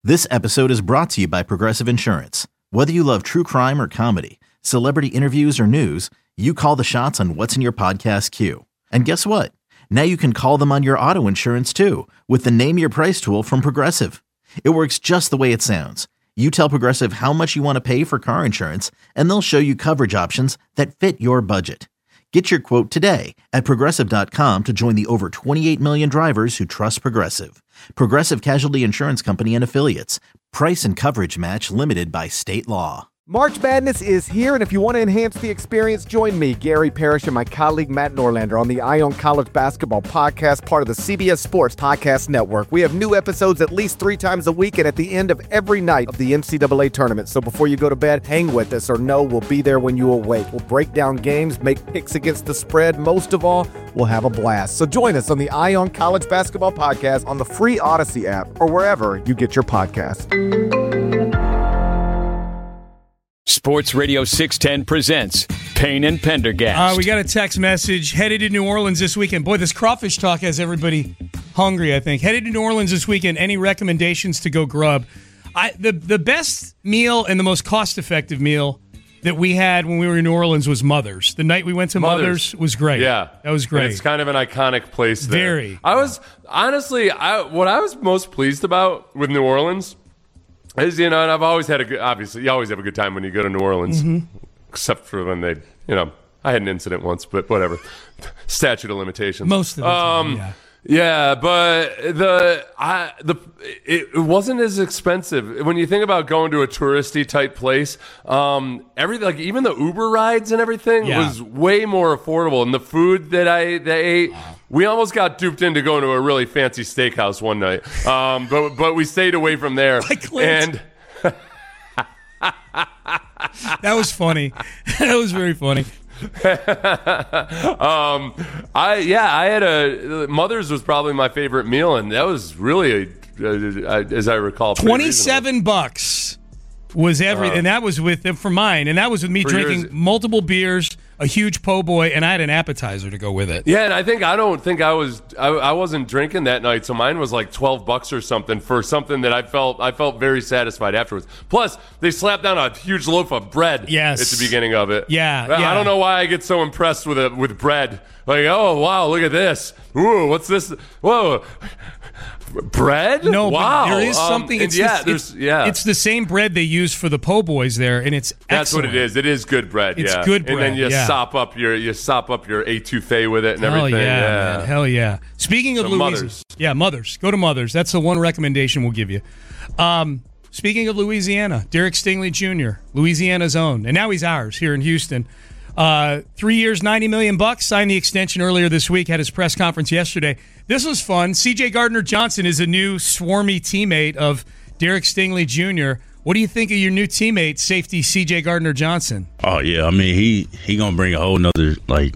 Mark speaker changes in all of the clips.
Speaker 1: This episode is brought to you by Progressive Insurance. Whether you love true crime or comedy, celebrity interviews or news, you call the shots on what's in your podcast queue. And guess what? Now you can call them on your auto insurance too with the Name Your Price tool from Progressive. It works just the way it sounds. You tell Progressive how much you want to pay for car insurance, and they'll show you coverage options that fit your budget. Get your quote today at Progressive.com to join the over 28 million drivers who trust Progressive. Progressive Casualty Insurance Company and Affiliates. Price and coverage match limited by state law.
Speaker 2: March Madness is here, and if you want to enhance the experience, join me, Gary Parrish, and my colleague Matt Norlander on the Ion College Basketball Podcast, part of the CBS Sports Podcast Network. We have new episodes at least 3 times a week and at the end of every night of the NCAA tournament. So before you go to bed, hang with us, or know we'll be there when you awake. We'll break down games, make picks against the spread. Most of all, we'll have a blast. So join us on the Ion College Basketball Podcast on the free Odyssey app or wherever you get your podcasts.
Speaker 3: Sports Radio 610 presents Payne and Pendergast.
Speaker 4: We got a text message. Headed to New Orleans this weekend. Boy, this crawfish talk has everybody hungry, I think. Headed to New Orleans this weekend. Any recommendations to go grub? The best meal and the most cost-effective meal that we had when we were in New Orleans was Mother's. The night we went to Mother's was great.
Speaker 5: Yeah.
Speaker 4: That was great.
Speaker 5: And it's kind of an iconic place there.
Speaker 4: Very.
Speaker 5: I was, honestly, what I was most pleased about with New Orleans is, and I've always had a good, obviously, you always have a good time when you go to New Orleans, except for when they, I had an incident once, but whatever. Statute of limitations.
Speaker 4: Most of the time, yeah.
Speaker 5: Yeah, but it wasn't as expensive when you think about going to a touristy type place. Everything, like even the Uber rides and everything, was way more affordable. And the food that I ate, we almost got duped into going to a really fancy steakhouse one night. But we stayed away from there.
Speaker 4: And that was funny. That was very funny.
Speaker 5: I had Mother's was probably my favorite meal, and that was really as I recall,
Speaker 4: $27 was everything, and that was for mine, and that was with me drinking multiple beers, a huge po' boy, and I had an appetizer to go with it.
Speaker 5: Yeah, and I wasn't drinking that night, so mine was like $12 or something for something that I felt very satisfied afterwards. Plus, they slapped down a huge loaf of bread at the beginning of it.
Speaker 4: Yeah.
Speaker 5: I don't know why I get so impressed with bread. Like, oh wow, look at this. Ooh, what's this? Whoa. Bread?
Speaker 4: No,
Speaker 5: wow.
Speaker 4: But there is something. It's the same bread they use for the po' boys there, and it's excellent.
Speaker 5: That's what it is. It is good bread.
Speaker 4: It's good bread.
Speaker 5: And then you sop up your etouffee with it and everything.
Speaker 4: Man. Hell yeah! Speaking of Louisiana, Mother's. Go to Mother's. That's the one recommendation we'll give you. Speaking of Louisiana, Derek Stingley Jr., Louisiana's own, and now he's ours here in Houston. 3 years, $90 million. Signed the extension earlier this week. Had his press conference yesterday. This was fun. C.J. Gardner-Johnson is a new swarmy teammate of Derek Stingley Jr. What do you think of your new teammate, safety C.J. Gardner-Johnson?
Speaker 6: Oh yeah, I mean he gonna bring a whole nother like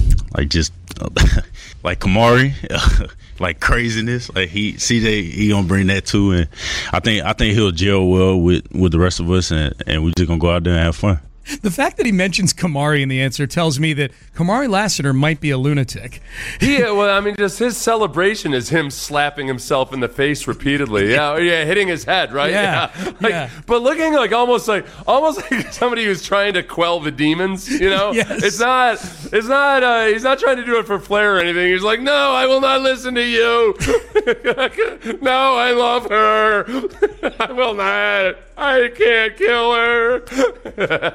Speaker 6: Kamari. Like craziness, like CJ, he gonna bring that too, and I think he'll gel well with the rest of us, and we just gonna go out there and have fun.
Speaker 4: The fact that he mentions Kamari in the answer tells me that Kamari Lassiter might be a lunatic.
Speaker 5: Yeah, well, I mean, just his celebration is him slapping himself in the face repeatedly. Yeah, hitting his head, right?
Speaker 4: Yeah.
Speaker 5: But looking almost like somebody who's trying to quell the demons.
Speaker 4: Yes.
Speaker 5: It's not. He's not trying to do it for flair or anything. He's like, no, I will not listen to you. No, I love her. I will not. I can't kill her.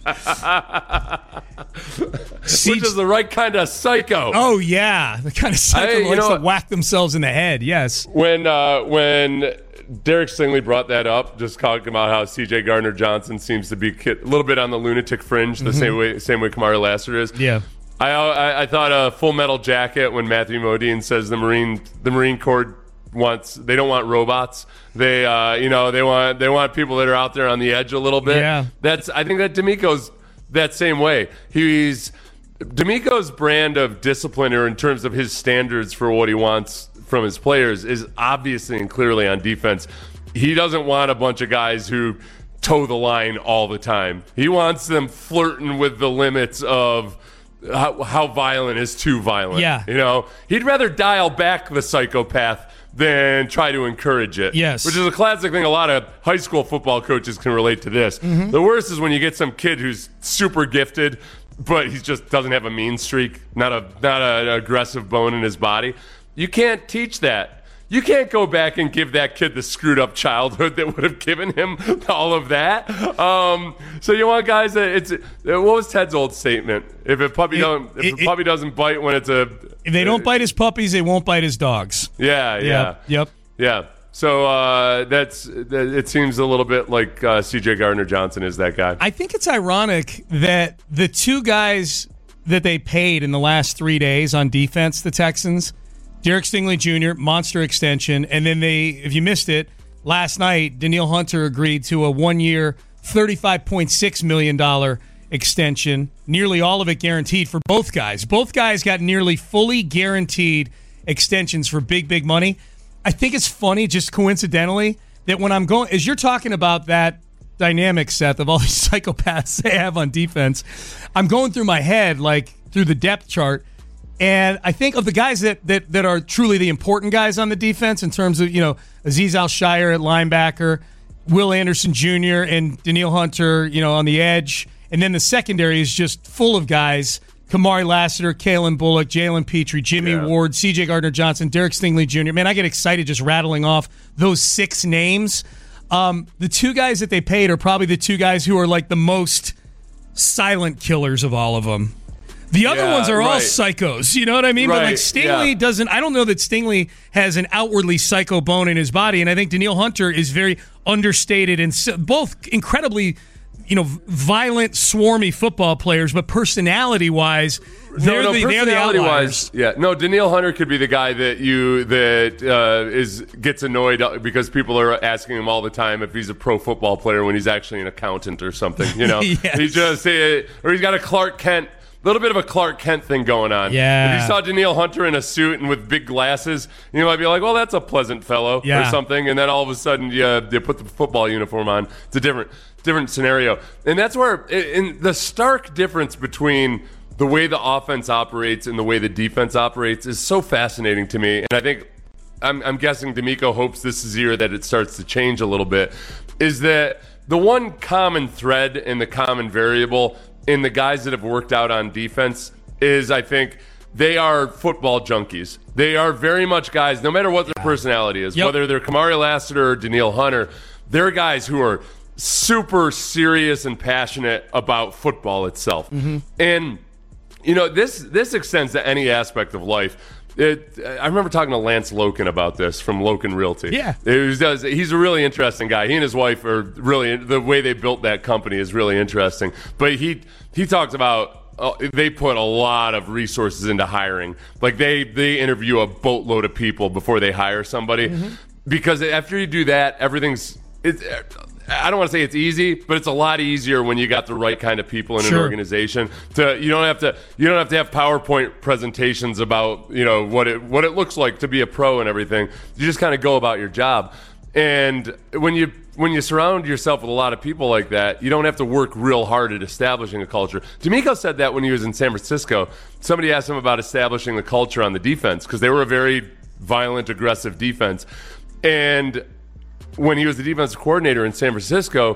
Speaker 5: Which is the right kind of psycho.
Speaker 4: Oh yeah, the kind of psycho that likes to whack themselves in the head. Yes.
Speaker 5: When Derek Stingley brought that up, just talking about how C.J. Gardner-Johnson seems to be a little bit on the lunatic fringe, the same way Kamari Lassiter is.
Speaker 4: Yeah.
Speaker 5: I thought a Full Metal Jacket when Matthew Modine says the Marine Corps they don't want robots. They want people that are out there on the edge a little bit.
Speaker 4: Yeah.
Speaker 5: I think that D'Amico's that same way. D'Amico's brand of discipline, or in terms of his standards for what he wants from his players, is obviously and clearly on defense. He doesn't want a bunch of guys who toe the line all the time. He wants them flirting with the limits of how violent is too violent.
Speaker 4: Yeah.
Speaker 5: He'd rather dial back the psychopath than try to encourage it.
Speaker 4: Yes.
Speaker 5: Which is a classic thing. A lot of high school football coaches can relate to this.
Speaker 4: Mm-hmm.
Speaker 5: The worst is when you get some kid who's super gifted, but he just doesn't have a mean streak, not an aggressive bone in his body. You can't teach that. You can't go back and give that kid the screwed up childhood that would have given him all of that. So you want guys that what was Ted's old statement? If a puppy doesn't bite when it's
Speaker 4: if they don't bite his puppies, they won't bite his dogs.
Speaker 5: Yeah.
Speaker 4: Yep.
Speaker 5: So it seems a little bit like C.J. Gardner-Johnson is that guy.
Speaker 4: I think it's ironic that the two guys that they paid in the last 3 days on defense, the Texans, Derek Stingley Jr., monster extension, and then if you missed it, last night, Danielle Hunter agreed to a 1-year, $35.6 million extension, nearly all of it guaranteed for both guys. Both guys got nearly fully guaranteed extensions for big, big money. I think it's funny, just coincidentally, that when I'm going, as you're talking about that dynamic, Seth, of all these psychopaths they have on defense, I'm going through my head, like through the depth chart, and I think of the guys that are truly the important guys on the defense in terms of, Azeez Al-Shaair at linebacker, Will Anderson Jr. and Danielle Hunter, on the edge. And then the secondary is just full of guys, Kamari Lassiter, Kalen Bullock, Jalen Petrie, Jimmy Ward, C.J. Gardner-Johnson, Derek Stingley Jr. Man, I get excited just rattling off those 6 names. The two guys that they paid are probably the two guys who are like the most silent killers of all of them. The other ones are all psychos, you know what I mean?
Speaker 5: Right,
Speaker 4: but like Stingley doesn't, I don't know that Stingley has an outwardly psycho bone in his body, and I think Danielle Hunter is very understated and both incredibly, violent, swarmy football players, but personality-wise, they're the outliers.
Speaker 5: Danielle Hunter could be the guy that gets annoyed because people are asking him all the time if he's a pro football player when he's actually an accountant or something,
Speaker 4: Yes.
Speaker 5: He's just or he's got a Clark Kent. Little bit of a Clark Kent thing going on.
Speaker 4: Yeah.
Speaker 5: If you saw Danielle Hunter in a suit and with big glasses, you might be like, well, that's a pleasant fellow or something. And then all of a sudden you put the football uniform on. It's a different scenario. And that's where in the stark difference between the way the offense operates and the way the defense operates is so fascinating to me. And I think I'm guessing DeMeco hopes this is the year that it starts to change a little bit, is that the one common thread and the common variable in the guys that have worked out on defense is, I think, they are football junkies. They are very much guys, no matter what their personality is, whether they're Kamari Lassiter or Danielle Hunter, they're guys who are super serious and passionate about football itself. Mm-hmm. And, this extends to any aspect of life. I remember talking to Lance Loken about this from Loken Realty.
Speaker 4: Yeah.
Speaker 5: He's a really interesting guy. He and his wife are really, the way they built that company is really interesting. But he talks about they put a lot of resources into hiring. Like they interview a boatload of people before they hire somebody. Because after you do that, I don't want to say it's easy, but it's a lot easier when you got the right kind of people in an organization. You don't have to have PowerPoint presentations about what it looks like to be a pro and everything. You just kind of go about your job. And when you surround yourself with a lot of people like that, you don't have to work real hard at establishing a culture. DeMeco said that when he was in San Francisco. Somebody asked him about establishing the culture on the defense because they were a very violent, aggressive defense. And when he was the defensive coordinator in San Francisco,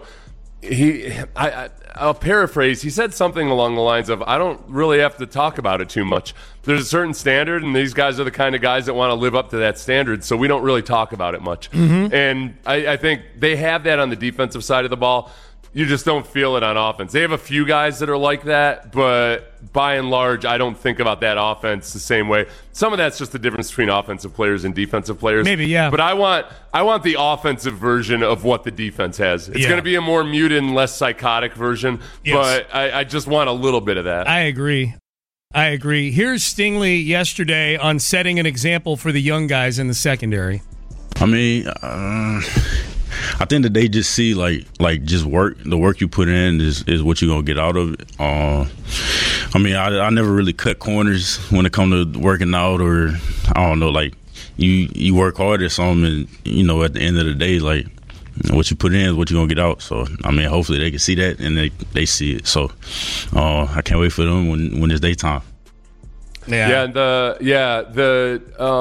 Speaker 5: I'll paraphrase, he said something along the lines of, I don't really have to talk about it too much. There's a certain standard, and these guys are the kind of guys that want to live up to that standard, so we don't really talk about it much. Mm-hmm. And I think they have that on the defensive side of the ball. You just don't feel it on offense. They have a few guys that are like that, but by and large, I don't think about that offense the same way. Some of that's just the difference between offensive players and defensive players.
Speaker 4: Maybe, yeah.
Speaker 5: But I want the offensive version of what the defense has. It's going to be a more muted and less psychotic version, but I just want a little bit of that.
Speaker 4: I agree. Here's Stingley yesterday on setting an example for the young guys in the secondary.
Speaker 6: I mean, I think that they just see like just the work you put in is what you're gonna get out of it. I mean, I never really cut corners when it comes to working out, or I don't know, like you work hard at something, and at the end of the day, like what you put in is what you're gonna get out. So I mean, hopefully they can see that and they see it. So I can't wait for them when it's daytime.
Speaker 5: Yeah. The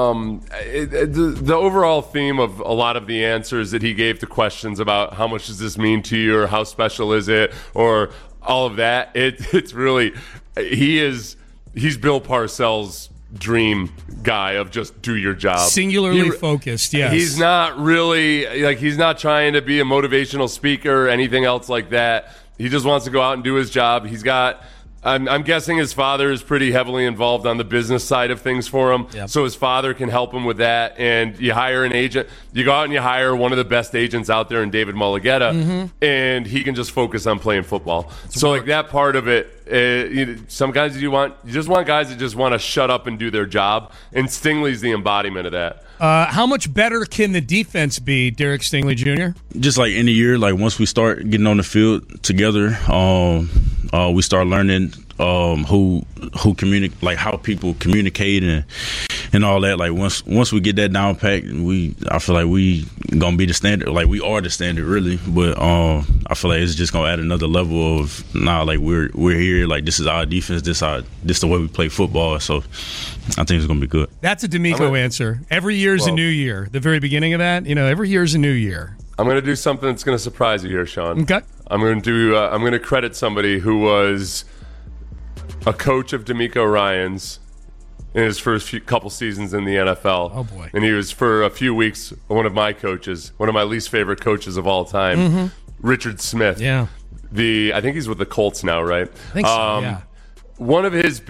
Speaker 5: overall theme of a lot of the answers that he gave to questions about how much does this mean to you, or how special is it, or all of that. It's really, he's Bill Parcells' dream guy of just do your job.
Speaker 4: Singularly focused, yes.
Speaker 5: He's not really, he's not trying to be a motivational speaker or anything else like that. He just wants to go out and do his job. He's got, I'm guessing his father is pretty heavily involved on the business side of things for him. Yep. So his father can help him with that. And you hire an agent. You go out and you hire one of the best agents out there in David Mulugeta, and he can just focus on playing football. So that part of it, some guys you just want guys that just want to shut up and do their job. And Stingley's the embodiment of that.
Speaker 4: How much better can the defense be, Derek Stingley Jr.?
Speaker 6: Just like any year, once we start getting on the field together, we start learning who communicate, how people communicate and all that. Once we get that down packed, I feel like we gonna be the standard. We are the standard, really. But I feel like it's just gonna add another level of we're here. This is our defense. This the way we play football. So I think it's gonna be good.
Speaker 4: That's a D'Amico answer. Every year's a new year. The very beginning of that, every year's a new year.
Speaker 5: I'm gonna do something that's gonna surprise you here, Sean.
Speaker 4: Okay.
Speaker 5: I'm gonna credit somebody who was a coach of D'Amico Ryans in his first couple seasons in the NFL.
Speaker 4: Oh, boy.
Speaker 5: And he was, for a few weeks, one of my coaches, one of my least favorite coaches of all time, Richard Smith.
Speaker 4: Yeah.
Speaker 5: I think he's with the Colts now, right?
Speaker 4: I think so, yeah.
Speaker 5: One of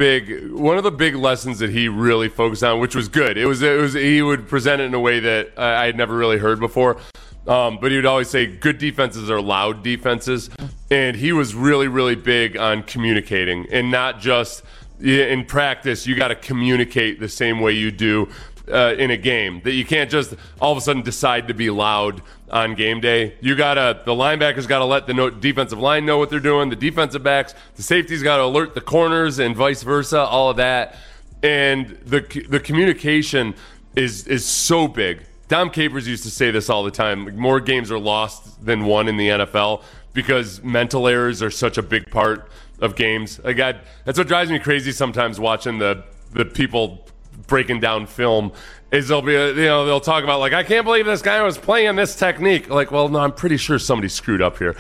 Speaker 5: the big lessons that he really focused on, which was good, it was he would present it in a way that I had never really heard before. But he would always say good defenses are loud defenses. And he was really, really big on communicating, and not just in practice. You got to communicate the same way you do in a game. That you can't just all of a sudden decide to be loud on game day. The linebackers got to let the defensive line know what they're doing. The defensive backs, the safeties got to alert the corners, and vice versa. All of that, and the communication is so big. Dom Capers used to say this all the time. More games are lost than won in the NFL because mental errors are such a big part of games. That's what drives me crazy sometimes watching the people breaking down film. Is they'll talk about I can't believe this guy was playing this technique. Well, no, I'm pretty sure somebody screwed up here.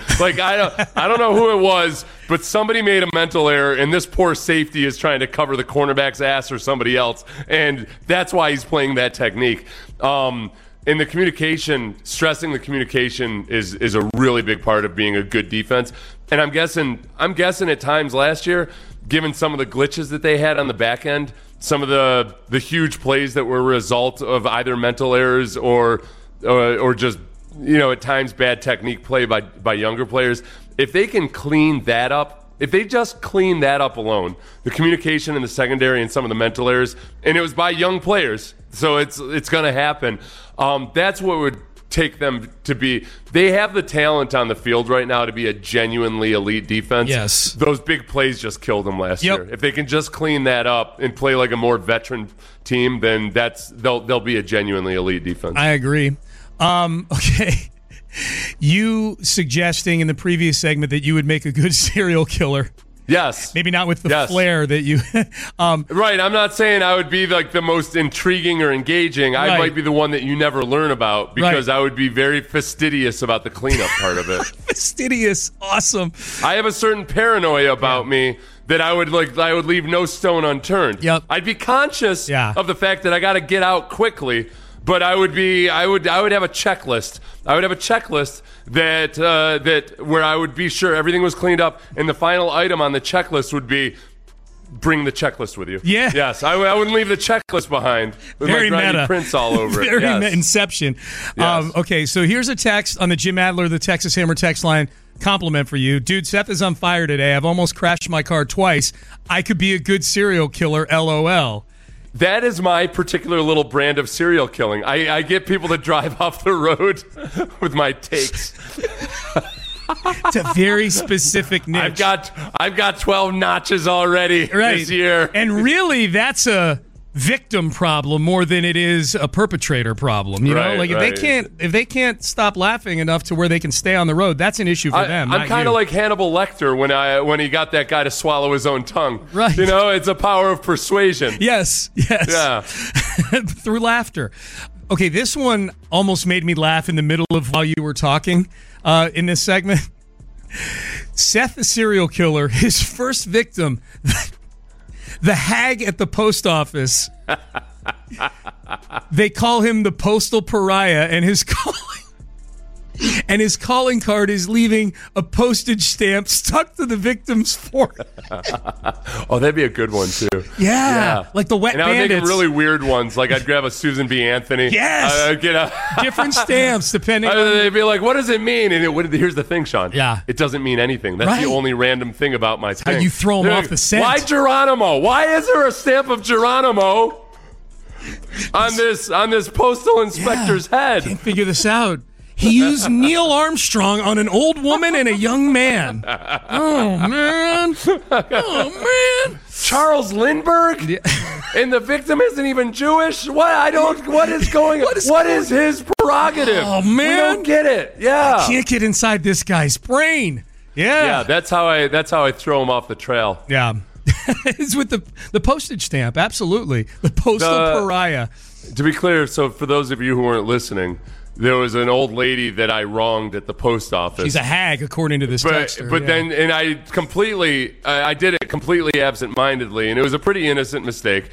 Speaker 5: I don't know who it was, but somebody made a mental error, and this poor safety is trying to cover the cornerback's ass or somebody else, and that's why he's playing that technique. And the communication, stressing the communication is a really big part of being a good defense. And I'm guessing at times last year, given some of the glitches that they had on the back end, some of the huge plays that were a result of either mental errors or just at times bad technique play by younger players, if they can clean that up, if they just clean that up alone, the communication in the secondary and some of the mental errors, and it was by young players, so it's going to happen. That's what would take them to be. They have the talent on the field right now to be a genuinely elite defense.
Speaker 4: Yes.
Speaker 5: Those big plays just killed them last year. If they can just clean that up and play like a more veteran team, then they'll be a genuinely elite defense.
Speaker 4: I agree. Okay. You suggesting in the previous segment that you would make a good serial killer.
Speaker 5: Yes.
Speaker 4: Maybe not with the flair that you...
Speaker 5: Right. I'm not saying I would be the most intriguing or engaging. I might be the one that you never learn about because I would be very fastidious about the cleanup part of it.
Speaker 4: Fastidious. Awesome.
Speaker 5: I have a certain paranoia about me that I would leave no stone unturned.
Speaker 4: Yep.
Speaker 5: I'd be conscious of the fact that I got to get out quickly. But I would have a checklist. I would have a checklist that where I would be sure everything was cleaned up, and the final item on the checklist would be bring the checklist with you.
Speaker 4: Yeah.
Speaker 5: Yes, I wouldn't leave the checklist behind with
Speaker 4: very
Speaker 5: my
Speaker 4: meta
Speaker 5: prints all over it.
Speaker 4: Very Inception.
Speaker 5: Yes.
Speaker 4: Okay, so here's a text on the Jim Adler, the Texas Hammer text line. Compliment for you. Dude, Seth is on fire today. I've almost crashed my car twice. I could be a good serial killer, LOL.
Speaker 5: That is my particular little brand of serial killing. I get people to drive off the road with my takes.
Speaker 4: It's a very specific niche.
Speaker 5: I've got 12 notches already this year.
Speaker 4: And really, that's a victim problem more than it is a perpetrator problem. You know,
Speaker 5: Right,
Speaker 4: like if they can't stop laughing enough to where they can stay on the road, that's an issue for them.
Speaker 5: I'm kind of like Hannibal Lecter when he got that guy to swallow his own tongue.
Speaker 4: Right.
Speaker 5: You know, it's a power of persuasion.
Speaker 4: Yes.
Speaker 5: Yeah.
Speaker 4: Through laughter. Okay, this one almost made me laugh in the middle of while you were talking in this segment. Seth, the serial killer, his first victim, the hag at the post office. They call him the postal pariah, and his calling card is leaving a postage stamp stuck to the victim's forehead.
Speaker 5: Oh, that'd be a good one too.
Speaker 4: Yeah. Like the Wet
Speaker 5: And I would
Speaker 4: Bandits.
Speaker 5: make really weird ones. Like I'd grab a Susan B. Anthony.
Speaker 4: Yes.
Speaker 5: I'd get a
Speaker 4: Different stamps depending on...
Speaker 5: They'd be like, "What does it mean?" And here's the thing, Sean.
Speaker 4: Yeah.
Speaker 5: It doesn't mean anything. That's
Speaker 4: Right.
Speaker 5: the only random thing about my thing.
Speaker 4: how you throw 'em
Speaker 5: They're
Speaker 4: off
Speaker 5: like,
Speaker 4: the scent.
Speaker 5: Why Geronimo? Why is there a stamp of Geronimo on this postal inspector's head?
Speaker 4: Can't figure this out. He used Neil Armstrong on an old woman and a young man. Oh, man.
Speaker 5: Charles Lindbergh? And the victim isn't even Jewish? What is going on? What is his prerogative?
Speaker 4: Oh, man.
Speaker 5: We don't get it. Yeah.
Speaker 4: Can't get inside this guy's brain.
Speaker 5: Yeah, that's how I throw him off the trail.
Speaker 4: Yeah. It's with the postage stamp. Absolutely. The postal pariah.
Speaker 5: To be clear, so for those of you who weren't listening, there was an old lady that I wronged at the post office.
Speaker 4: She's a hag, according to this texter.
Speaker 5: But then I did it completely absent-mindedly, and it was a pretty innocent mistake.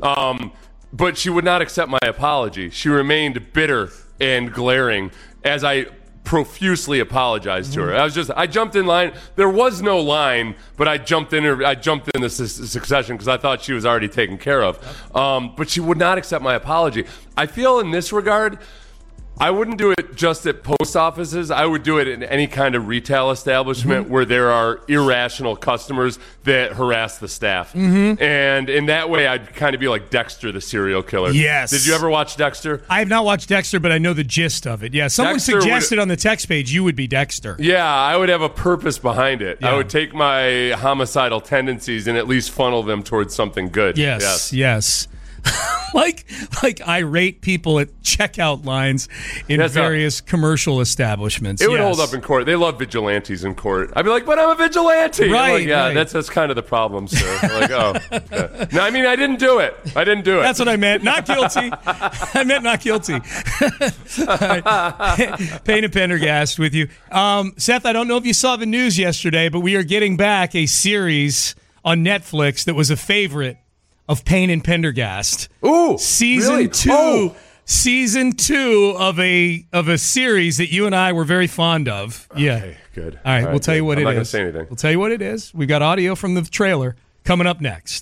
Speaker 5: But she would not accept my apology. She remained bitter and glaring as I profusely apologized to her. I jumped in line. There was no line, but I jumped in the succession because I thought she was already taken care of. But she would not accept my apology. I feel in this regard, I wouldn't do it just at post offices. I would do it in any kind of retail establishment where there are irrational customers that harass the staff. And in that way, I'd kind of be like Dexter, the serial killer.
Speaker 4: Yes.
Speaker 5: Did you ever watch Dexter?
Speaker 4: I have not watched Dexter, but I know the gist of it. Yeah, someone
Speaker 5: Dexter
Speaker 4: suggested on the text page you would be Dexter.
Speaker 5: Yeah, I would have a purpose behind it.
Speaker 4: Yeah.
Speaker 5: I would take my homicidal tendencies and at least funnel them towards something good.
Speaker 4: Yes. like irate people at checkout lines in various commercial establishments.
Speaker 5: It would hold up in court. They love vigilantes in court. I'd be like, but I'm a vigilante.
Speaker 4: Right,
Speaker 5: like,
Speaker 4: right.
Speaker 5: That's kind of the problem, sir. Like, oh. Okay. No, I mean, I didn't do it.
Speaker 4: That's what I meant. Not guilty. I meant not guilty. Payne and Pendergast with you. Seth, I don't know if you saw the news yesterday, but we are getting back a series on Netflix that was a favorite of Payne and Pendergast.
Speaker 5: Ooh,
Speaker 4: season
Speaker 5: really?
Speaker 4: 2.
Speaker 5: Oh.
Speaker 4: Season 2 of a series that you and I were very fond of. Yeah.
Speaker 5: Okay, good.
Speaker 4: All right, we'll tell you what it is.
Speaker 5: I'm not going to say anything.
Speaker 4: We'll tell you what it is. We've got audio from the trailer coming up next.